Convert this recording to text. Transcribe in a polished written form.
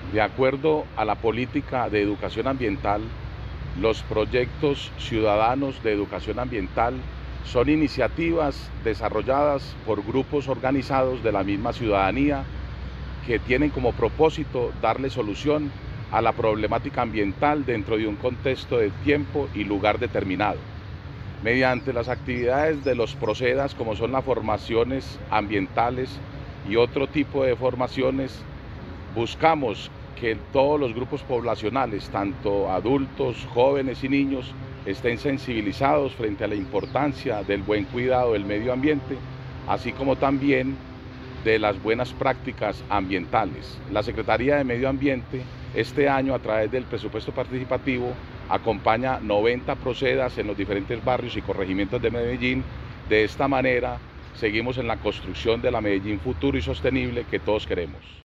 De acuerdo a la política de educación ambiental, los proyectos ciudadanos de educación ambiental son iniciativas desarrolladas por grupos organizados de la misma ciudadanía que tienen como propósito darle solución a la problemática ambiental dentro de un contexto de tiempo y lugar determinado. Mediante las actividades de los Procedas, como son las formaciones ambientales y otro tipo de formaciones, buscamos que todos los grupos poblacionales, tanto adultos, jóvenes y niños, estén sensibilizados frente a la importancia del buen cuidado del medio ambiente, así como también de las buenas prácticas ambientales. La Secretaría de Medio Ambiente este año, a través del presupuesto participativo, acompaña 90 Procedas en los diferentes barrios y corregimientos de Medellín. De esta manera seguimos en la construcción de la Medellín futuro y sostenible que todos queremos.